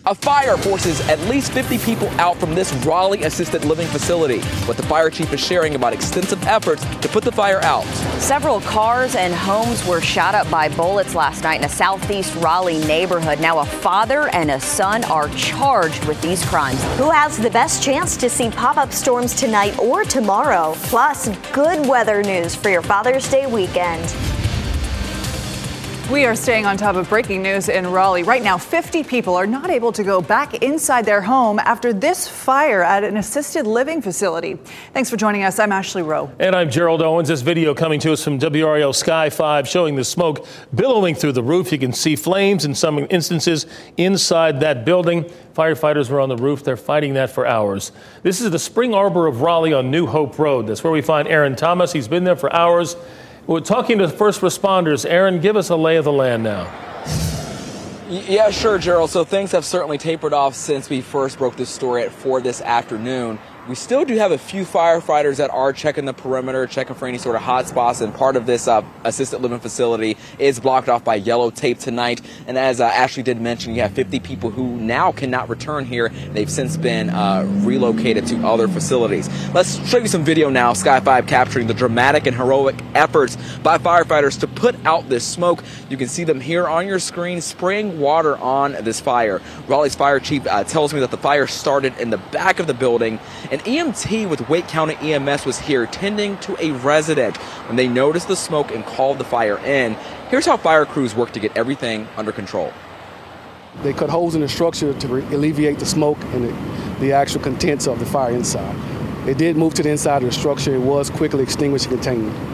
A fire forces at least 50 people out from this Raleigh assisted living facility. What the fire chief is sharing about extensive efforts to put the fire out. Several cars and homes were shot up by bullets last night in a southeast Raleigh neighborhood. Now a father and a son are charged with these crimes. Who has the best chance to see pop-up storms tonight or tomorrow? Plus, good weather news for your Father's Day weekend. We are staying on top of breaking news in Raleigh. Right now, 50 people are not able to go back inside their home after this fire at an assisted living facility. Thanks for joining us. I'm Ashley Rowe. And I'm Gerald Owens. This video coming to us from WRAL Sky 5 showing the smoke billowing through the roof. You can see flames in some instances inside that building. Firefighters were on the roof. They're fighting that for hours. This is the Spring Arbor of Raleigh on New Hope Road. That's where we find Aaron Thomas. He's been there for hours. We're talking to first responders. Aaron, give us a lay of the land now. Yeah, sure, Gerald. So things have certainly tapered off since we first broke this story at 4 this afternoon. We still do have a few firefighters that are checking the perimeter, checking for any sort of hot spots, and part of this assisted living facility is blocked off by yellow tape tonight. And as Ashley did mention, you have 50 people who now cannot return here. They've since been relocated to other facilities. Let's show you some video now, Sky 5 capturing the dramatic and heroic efforts by firefighters to put out this smoke. You can see them here on your screen spraying water on this fire. Raleigh's fire chief tells me that the fire started in the back of the building. An EMT with Wake County EMS was here tending to a resident when they noticed the smoke and called the fire in. Here's how fire crews work to get everything under control. They cut holes in the structure to alleviate the smoke and the actual contents of the fire inside. It did move to the inside of the structure. It was quickly extinguished and contained.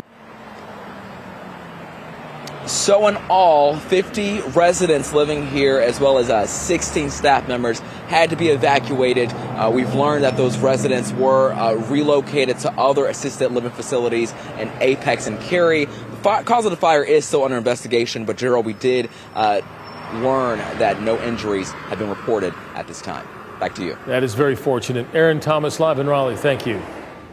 So in all, 50 residents living here, as well as 16 staff members, had to be evacuated. We've learned that those residents were relocated to other assisted living facilities in Apex and Cary. The cause of the fire is still under investigation, but Gerald, we did learn that no injuries have been reported at this time. Back to you. That is very fortunate. Aaron Thomas, live in Raleigh. Thank you.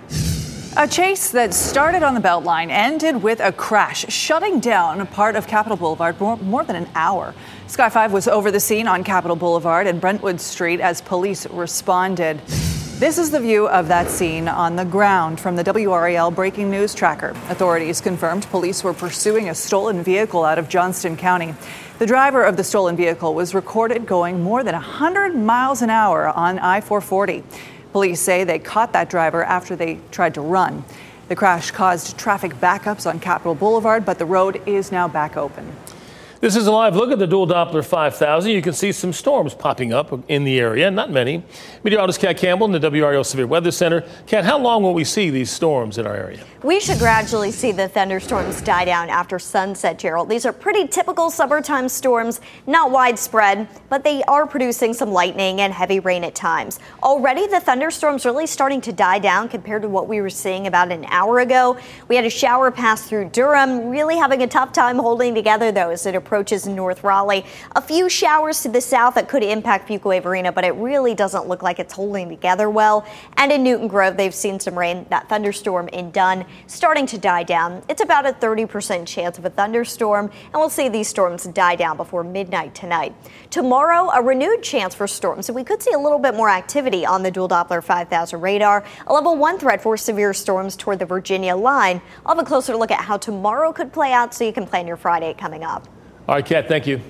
A chase that started on the Beltline ended with a crash, shutting down a part of Capitol Boulevard more than an hour. Sky 5 was over the scene on Capitol Boulevard and Brentwood Street as police responded. This is the view of that scene on the ground from the WRAL Breaking News Tracker. Authorities confirmed police were pursuing a stolen vehicle out of Johnston County. The driver of the stolen vehicle was recorded going more than 100 miles an hour on I-440. Police say they caught that driver after they tried to run. The crash caused traffic backups on Capitol Boulevard, but the road is now back open. This is a live look at the dual Doppler 5000. You can see some storms popping up in the area, not many. Meteorologist Kat Campbell in the WRAL Severe Weather Center. Kat, how long will we see these storms in our area? We should gradually see the thunderstorms die down after sunset, Gerald. These are pretty typical summertime storms, not widespread, but they are producing some lightning and heavy rain at times. Already, the thunderstorms really starting to die down compared to what we were seeing about an hour ago. We had a shower pass through Durham, really having a tough time holding together, though, as it approaches North Raleigh. A few showers to the south that could impact Fuquay Arena, but it really doesn't look like it's holding together well. And in Newton Grove, they've seen some rain. That thunderstorm in Dunn starting to die down. It's about a 30% chance of a thunderstorm, and we'll see these storms die down before midnight tonight. Tomorrow, a renewed chance for storms, so we could see a little bit more activity on the dual Doppler 5000 radar. A level 1 threat for severe storms toward the Virginia line. I'll have a closer look at how tomorrow could play out so you can plan your Friday coming up. All right, Kat, thank you.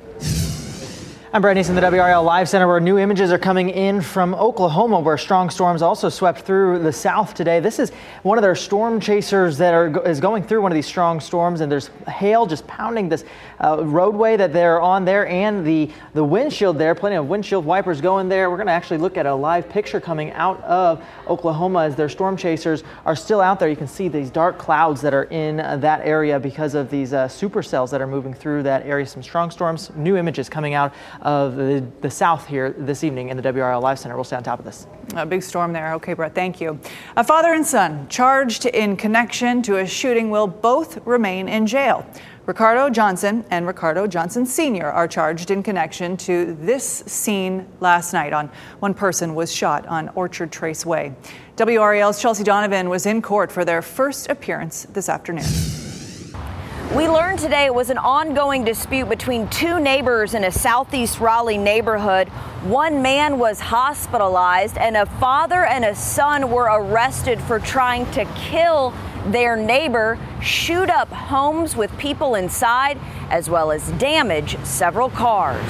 I'm Brad Neeson, the WRAL Live Center, where new images are coming in from Oklahoma, where strong storms also swept through the south today. This is one of their storm chasers that is going through one of these strong storms, and there's hail just pounding this roadway that they're on there and the windshield there. Plenty of windshield wipers going there. We're going to actually look at a live picture coming out of Oklahoma as their storm chasers are still out there. You can see these dark clouds that are in that area because of these supercells that are moving through that area. Some strong storms, new images coming out of the south here this evening in the WRAL Live Center. We'll stay on top of this. A big storm there. Okay, Brett, thank you. A father and son charged in connection to a shooting will both remain in jail. Ricardo Johnson and Ricardo Johnson Sr. are charged in connection to this scene last night. One person was shot on Orchard Trace Way. WRAL's Chelsea Donovan was in court for their first appearance this afternoon. We learned today it was an ongoing dispute between two neighbors in a southeast Raleigh neighborhood. One man was hospitalized and a father and a son were arrested for trying to kill their neighbor, shoot up homes with people inside, as well as damage several cars.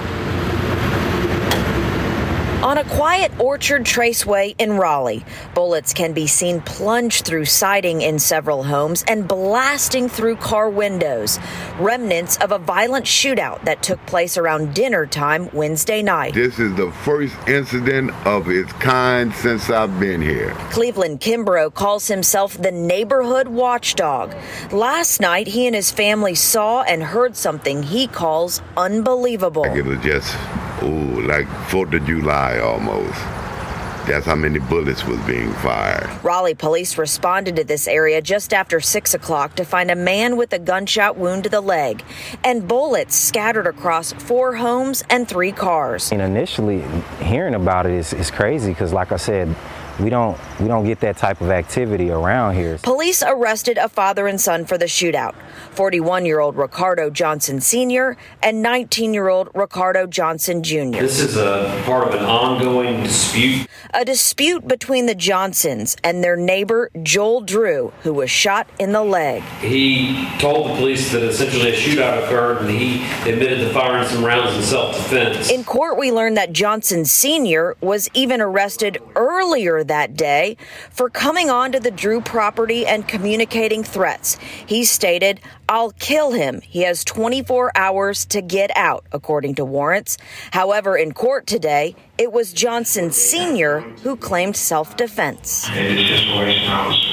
On a quiet Orchard Traceway in Raleigh, bullets can be seen plunge through siding in several homes and blasting through car windows. Remnants of a violent shootout that took place around dinner time Wednesday night. This is the first incident of its kind since I've been here. Cleveland Kimbrough calls himself the neighborhood watchdog. Last night, he and his family saw and heard something he calls unbelievable. It was just, like 4th of July almost. That's how many bullets was being fired. Raleigh police responded to this area just after 6 o'clock to find a man with a gunshot wound to the leg and bullets scattered across 4 homes and 3 cars. And initially, hearing about it is crazy because, like I said, we don't get that type of activity around here. Police arrested a father and son for the shootout, 41-year-old Ricardo Johnson Sr. and 19-year-old Ricardo Johnson Jr. This is a part of an ongoing dispute. A dispute between the Johnsons and their neighbor Joel Drew, who was shot in the leg. He told the police that essentially a shootout occurred and he admitted to firing some rounds in self-defense. In court, we learned that Johnson Sr. was even arrested earlier that day for coming onto the Drew property and communicating threats. He stated, "I'll kill him. He has 24 hours to get out," according to warrants. However, in court today, it was Johnson Sr. who claimed self-defense. In this situation,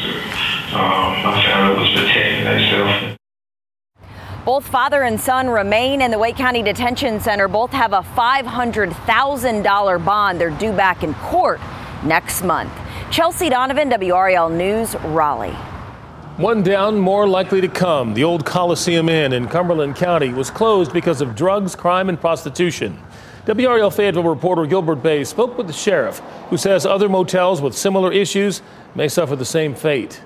my family was protecting themselves. Both father and son remain in the Wake County Detention Center. Both have a $500,000 bond. They're due back in court next month. Chelsea Donovan, WRAL News, Raleigh. One down, more likely to come. The old Coliseum Inn in Cumberland County was closed because of drugs, crime, and prostitution. WRAL Fayetteville reporter Gilbert Bay spoke with the sheriff, who says other motels with similar issues may suffer the same fate.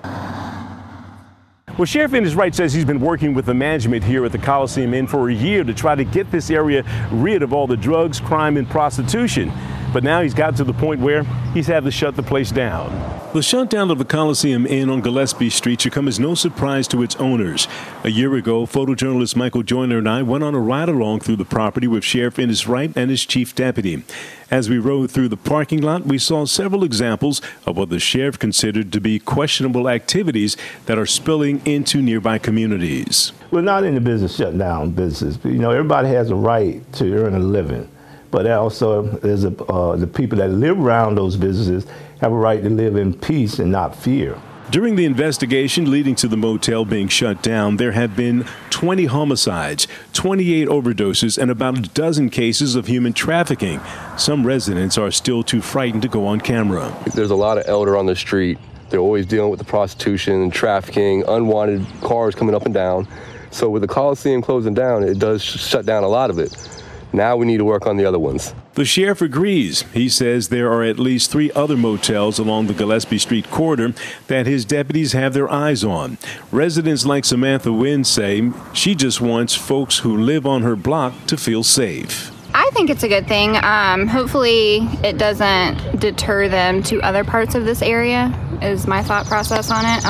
Well, Sheriff Ennis Wright says he's been working with the management here at the Coliseum Inn for a year to try to get this area rid of all the drugs, crime, and prostitution. But now he's got to the point where he's had to shut the place down. The shutdown of the Coliseum Inn on Gillespie Street should come as no surprise to its owners. A year ago, photojournalist Michael Joyner and I went on a ride-along through the property with Sheriff Ennis Wright and his chief deputy. As we rode through the parking lot, we saw several examples of what the sheriff considered to be questionable activities that are spilling into nearby communities. We're not in the business shutting down business. You know, everybody has a right to earn a living. But also, there's the people that live around those businesses have a right to live in peace and not fear. During the investigation leading to the motel being shut down, there have been 20 homicides, 28 overdoses, and about a dozen cases of human trafficking. Some residents are still too frightened to go on camera. There's a lot of elder on the street. They're always dealing with the prostitution and trafficking, unwanted cars coming up and down. So with the Coliseum closing down, it does shut down a lot of it. Now we need to work on the other ones. The sheriff agrees. He says there are at least 3 other motels along the Gillespie Street corridor that his deputies have their eyes on. Residents like Samantha Wynn say she just wants folks who live on her block to feel safe. I think it's a good thing. Hopefully it doesn't deter them to other parts of this area, is my thought process on it.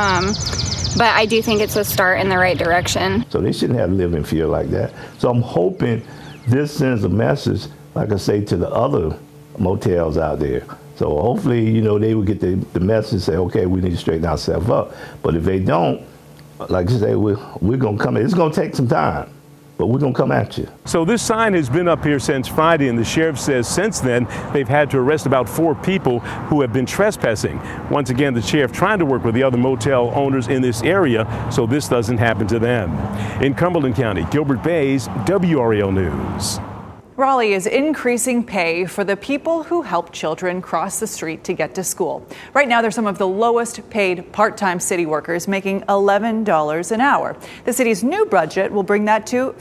But I do think it's a start in the right direction. So they shouldn't have to live in fear like that. So I'm hoping this sends a message, like I say, to the other motels out there. So hopefully, you know, they will get the message and say, okay, we need to straighten ourselves up. But if they don't, like I say, we're going to come in. It's going to take some time, but we're going to come at you. So this sign has been up here since Friday, and the sheriff says since then they've had to arrest about 4 people who have been trespassing. Once again, the sheriff trying to work with the other motel owners in this area so this doesn't happen to them. In Cumberland County, Gilbert Bays, WRAL News. Raleigh is increasing pay for the people who help children cross the street to get to school. Right now, they're some of the lowest paid part-time city workers, making $11 an hour. The city's new budget will bring that to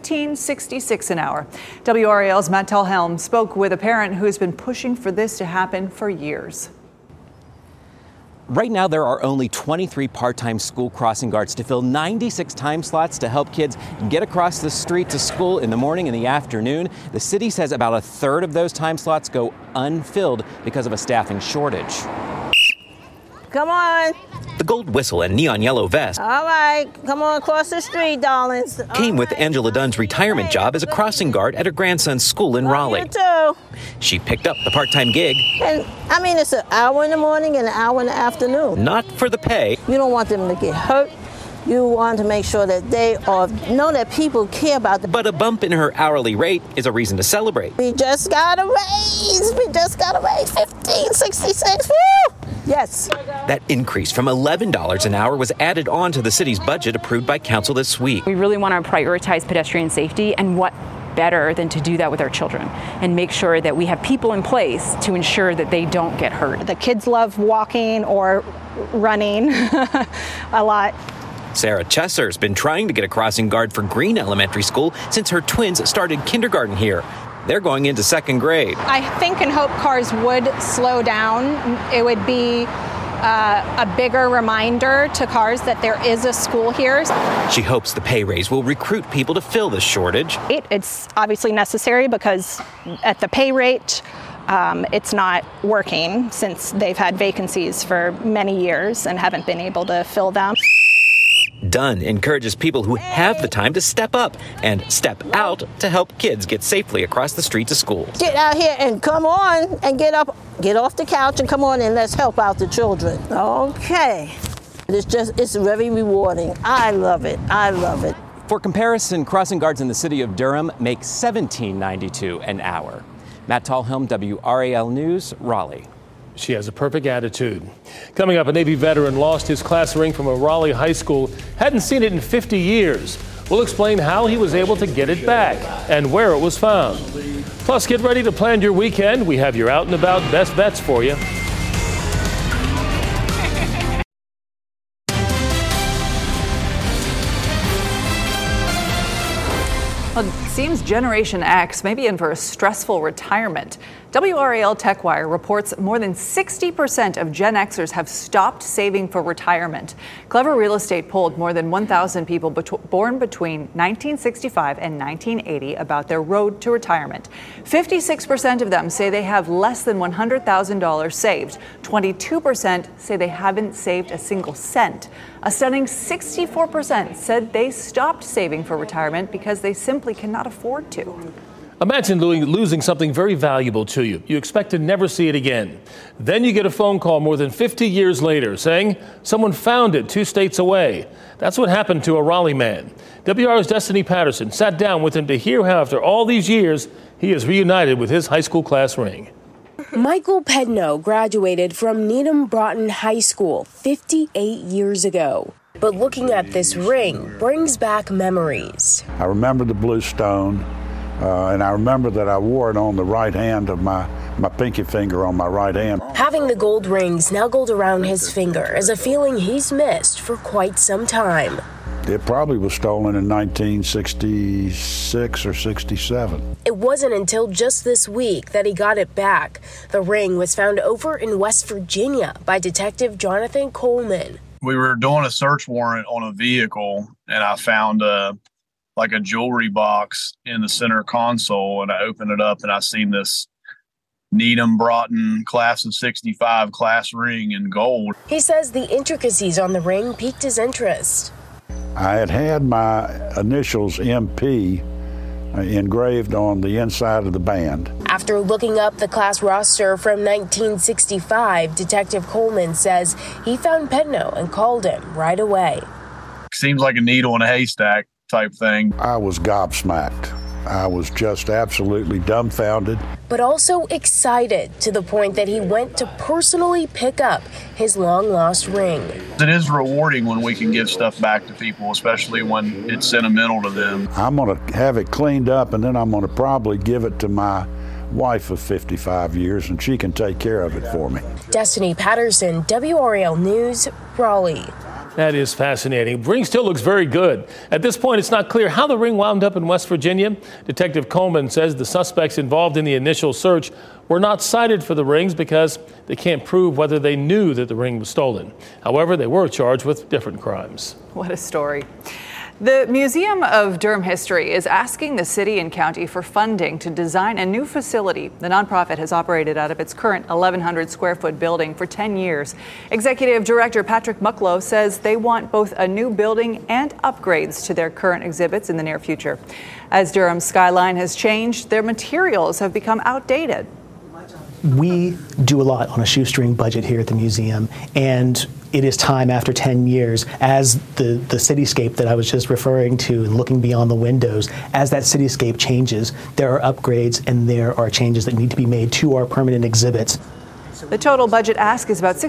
$15.66 an hour. WRAL's Matt Telhelm spoke with a parent who's been pushing for this to happen for years. Right now, there are only 23 part-time school crossing guards to fill 96 time slots to help kids get across the street to school in the morning and the afternoon. The city says about a third of those time slots go unfilled because of a staffing shortage. Come on. The gold whistle and neon yellow vest All right, come on across the street, darlings. came with Angela Dunn's retirement job as a crossing guard at her grandson's school in Raleigh. You too. She picked up the part-time gig. And I mean, it's an hour in the morning and an hour in the afternoon. Not for the pay. You don't want them to get hurt. You want to make sure that they know that people care about them. But a bump in her hourly rate is a reason to celebrate. We just got a raise. 15.66. Woo! Yes. That increase from $11 an hour was added on to the city's budget approved by council this week. We really want to prioritize pedestrian safety, and what better than to do that with our children and make sure that we have people in place to ensure that they don't get hurt. The kids love walking or running a lot. Sarah Chesser's been trying to get a crossing guard for Green Elementary School since her twins started kindergarten here. They're going into second grade. I think and hope cars would slow down. It would be a bigger reminder to cars that there is a school here. She hopes the pay raise will recruit people to fill the shortage. It's obviously necessary because at the pay rate, it's not working since they've had vacancies for many years and haven't been able to fill them. Dunn encourages people who have the time to step up and step out to help kids get safely across the street to school. Get out here and come on and get up, get off the couch and come on and let's help out the children. Okay. It's very rewarding. I love it. I love it. For comparison, crossing guards in the city of Durham make $17.92 an hour. Matt Tallhelm, WRAL News, Raleigh. She has a perfect attitude. Coming up, a Navy veteran lost his class ring from a Raleigh high school. Hadn't seen it in 50 years. We'll explain how he was able to get it back and where it was found. Plus, get ready to plan your weekend. We have your out and about best bets for you. Well, it seems Generation X may be in for a stressful retirement. WRAL TechWire reports more than 60% of Gen Xers have stopped saving for retirement. Clever Real Estate polled more than 1,000 people born between 1965 and 1980 about their road to retirement. 56% of them say they have less than $100,000 saved. 22% say they haven't saved a single cent. A stunning 64% said they stopped saving for retirement because they simply cannot afford to. Imagine losing something very valuable to you. You expect to never see it again. Then you get a phone call more than 50 years later saying someone found it 2 states away. That's what happened to a Raleigh man. WR's Destiny Patterson sat down with him to hear how after all these years he is reunited with his high school class ring. Michael Pedno graduated from Needham Broughton High School 58 years ago. But looking at this ring brings back memories. I remember the blue stone. And I remember that I wore it on the right hand of my pinky finger on my right hand. Having the gold ring snuggled around his finger is a feeling he's missed for quite some time. It probably was stolen in 1966 or 67. It wasn't until just this week that he got it back. The ring was found over in West Virginia by Detective Jonathan Coleman. We were doing a search warrant on a vehicle, and I found a jewelry box in the center console, and I opened it up and I seen this Needham Broughton class of 65 class ring in gold. He says the intricacies on the ring piqued his interest. I had my initials MP engraved on the inside of the band. After looking up the class roster from 1965, Detective Coleman says he found Pedno and called him right away. Seems like a needle in a haystack type thing. I was gobsmacked. I was just absolutely dumbfounded. But also excited to the point that he went to personally pick up his long-lost ring. It is rewarding when we can give stuff back to people, especially when it's sentimental to them. I'm going to have it cleaned up, and then I'm going to probably give it to my wife of 55 years, and she can take care of it for me. Destiny Patterson, WRAL News, Raleigh. That is fascinating. Ring still looks very good. At this point, it's not clear how the ring wound up in West Virginia. Detective Coleman says the suspects involved in the initial search were not cited for the rings because they can't prove whether they knew that the ring was stolen. However, they were charged with different crimes. What a story. The Museum of Durham History is asking the city and county for funding to design a new facility. The nonprofit has operated out of its current 1,100 square foot building for 10 years. Executive Director Patrick Mucklow says they want both a new building and upgrades to their current exhibits in the near future. As Durham's skyline has changed, their materials have become outdated. We do a lot on a shoestring budget here at the museum, and it is time after 10 years, as the cityscape that I was just referring to and looking beyond the windows, as that cityscape changes, there are upgrades and there are changes that need to be made to our permanent exhibits. The total budget ask is about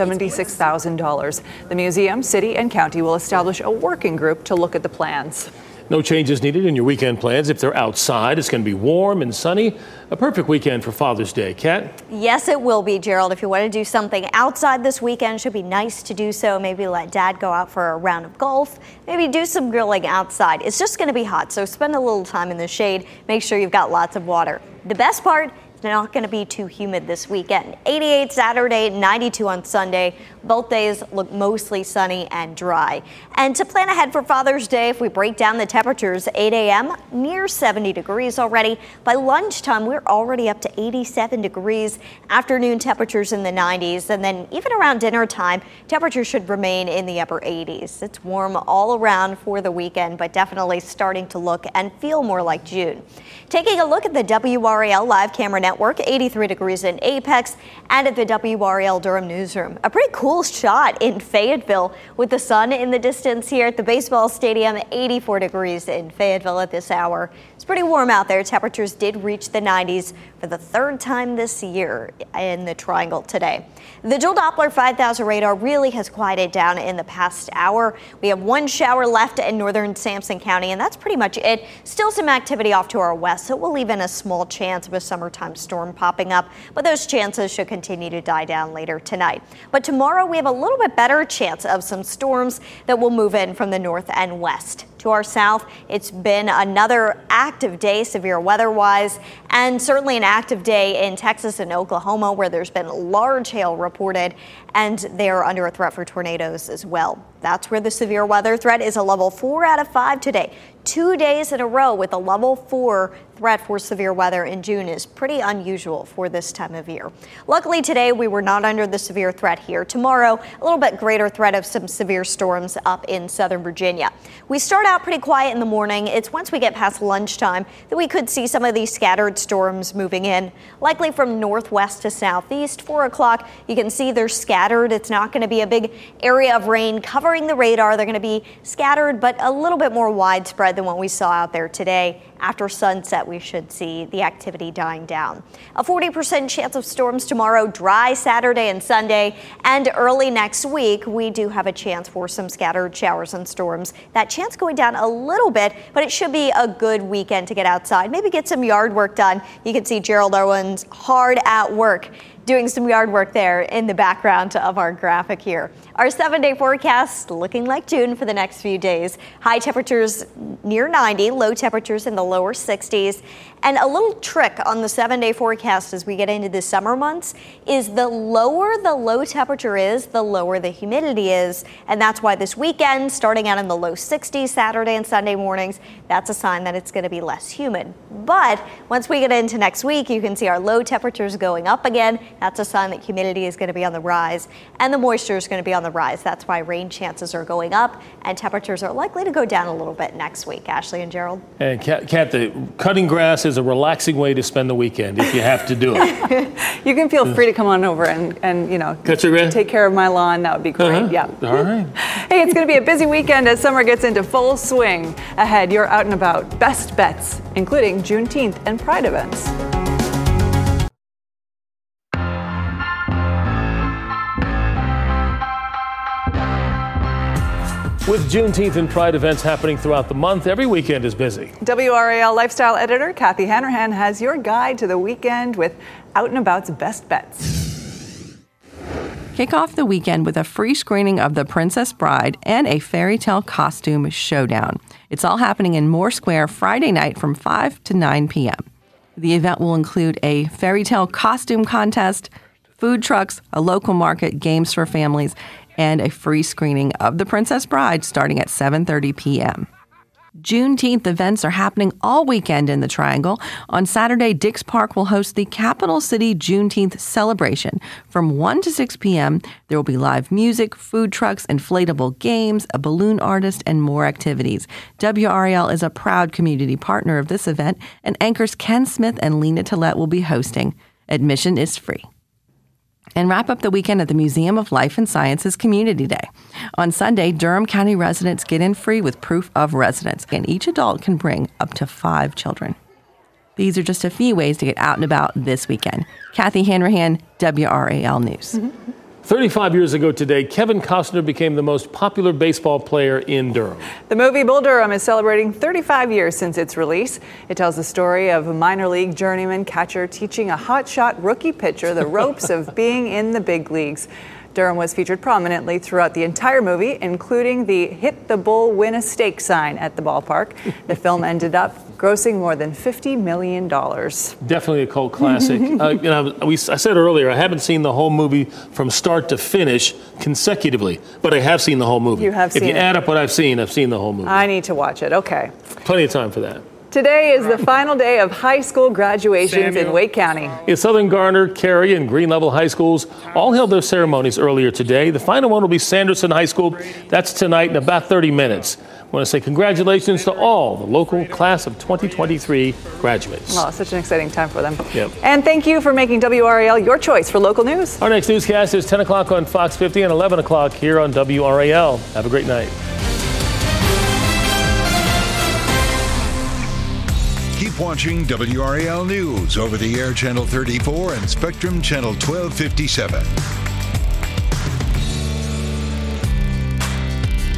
$676,000. The museum, city, and county will establish a working group to look at the plans. No changes needed in your weekend plans. If they're outside, it's going to be warm and sunny. A perfect weekend for Father's Day. Kat? Yes, it will be, Gerald. If you want to do something outside this weekend, it should be nice to do so. Maybe let Dad go out for a round of golf. Maybe do some grilling outside. It's just going to be hot, so spend a little time in the shade. Make sure you've got lots of water. The best part, it's not going to be too humid this weekend. 88 Saturday, 92 on Sunday. Both days look mostly sunny and dry. And to plan ahead for Father's Day, if we break down the temperatures, 8 a.m. near 70 degrees already. By lunchtime, we're already up to 87 degrees. Afternoon temperatures in the 90s. And then even around dinner time, temperatures should remain in the upper 80s. It's warm all around for the weekend, but definitely starting to look and feel more like June. Taking a look at the WRAL live camera network, 83 degrees in Apex and at the WRAL Durham newsroom. A pretty cool shot in Fayetteville with the sun in the distance here at the baseball stadium, 84 degrees in Fayetteville at this hour. It's pretty warm out there. Temperatures did reach the 90s for the third time this year in the Triangle today. The Joule Doppler 5000 radar really has quieted down in the past hour. We have one shower left in northern Sampson County, and that's pretty much it. Still some activity off to our west, so we'll leave in a small chance of a summertime storm popping up, but those chances should continue to die down later tonight. But tomorrow we have a little bit better chance of some storms that will move in from the north and west. To our south, it's been another active day, severe weather-wise, and certainly an active day in Texas and Oklahoma, where there's been large hail reported, and they are under a threat for tornadoes as well. That's where the severe weather threat is a level 4 out of 5 today. 2 days in a row with a level 4 threat for severe weather in June is pretty unusual for this time of year. Luckily today we were not under the severe threat here. Tomorrow, a little bit greater threat of some severe storms up in southern Virginia. We start out pretty quiet in the morning. It's once we get past lunchtime that we could see some of these scattered storms moving in, likely from northwest to southeast. 4 o'clock, you can see they're scattered. It's not going to be a big area of rain covering the radar. They're going to be scattered, but a little bit more widespread than what we saw out there today. After sunset, we should see the activity dying down. A 40% chance of storms tomorrow, dry Saturday and Sunday, and early next week, we do have a chance for some scattered showers and storms. That chance going down a little bit, but it should be a good weekend to get outside, maybe get some yard work done. You can see Gerald Owens hard at work doing some yard work there in the background of our graphic here. Our 7-day forecast looking like June for the next few days. High temperatures near 90, low temperatures in the lower 60s. And a little trick on the 7-day forecast as we get into the summer months is the lower the low temperature is, the lower the humidity is. And that's why this weekend, starting out in the low 60s Saturday and Sunday mornings, that's a sign that it's going to be less humid. But once we get into next week, you can see our low temperatures going up again. That's a sign that humidity is going to be on the rise and the moisture is going to be on the rise. That's why rain chances are going up and temperatures are likely to go down a little bit next week. Ashley and Gerald. And Kat, the cutting grass is a relaxing way to spend the weekend if you have to do it. You can feel free to come on over and you know, cut your grass? Take care of my lawn. That would be great. Yeah. All right. Hey, it's going to be a busy weekend as summer gets into full swing. Ahead, you're out and about. Best bets, including Juneteenth and Pride events. With Juneteenth and Pride events happening throughout the month, every weekend is busy. WRAL lifestyle editor Kathy Hanrahan has your guide to the weekend with Out and About's best bets. Kick off the weekend with a free screening of The Princess Bride and a fairy tale costume showdown. It's all happening in Moore Square Friday night from 5 to 9 p.m. The event will include a fairy tale costume contest, food trucks, a local market, games for families, and a free screening of The Princess Bride starting at 7:30 p.m. Juneteenth events are happening all weekend in the Triangle. On Saturday, Dix Park will host the Capital City Juneteenth celebration. From 1 to 6 p.m., there will be live music, food trucks, inflatable games, a balloon artist, and more activities. WRAL is a proud community partner of this event, and anchors Ken Smith and Lena Tillett will be hosting. Admission is free. And wrap up the weekend at the Museum of Life and Sciences Community Day. On Sunday, Durham County residents get in free with proof of residence, and each adult can bring up to 5 children. These are just a few ways to get out and about this weekend. Kathy Hanrahan, WRAL News. 35 years ago today, Kevin Costner became the most popular baseball player in Durham. The movie Bull Durham is celebrating 35 years since its release. It tells the story of a minor league journeyman catcher teaching a hotshot rookie pitcher the ropes of being in the big leagues. Durham was featured prominently throughout the entire movie, including the "Hit the Bull, Win a Steak" sign at the ballpark. The film ended up grossing more than $50 million. Definitely a cult classic. I said earlier, I haven't seen the whole movie from start to finish consecutively, but I have seen the whole movie. You have seen it. If you add up what I've seen the whole movie. I need to watch it. Okay. Plenty of time for that. Today is the final day of high school graduations in Wake County. In Southern Garner, Cary, and Green Level High Schools all held their ceremonies earlier today. The final one will be Sanderson High School. That's tonight in about 30 minutes. I want to say congratulations to all the local class of 2023 graduates. Oh, such an exciting time for them. Yep. And thank you for making WRAL your choice for local news. Our next newscast is 10 o'clock on Fox 50 and 11 o'clock here on WRAL. Have a great night. Keep watching WRAL News over the air Channel 34 and Spectrum Channel 1257.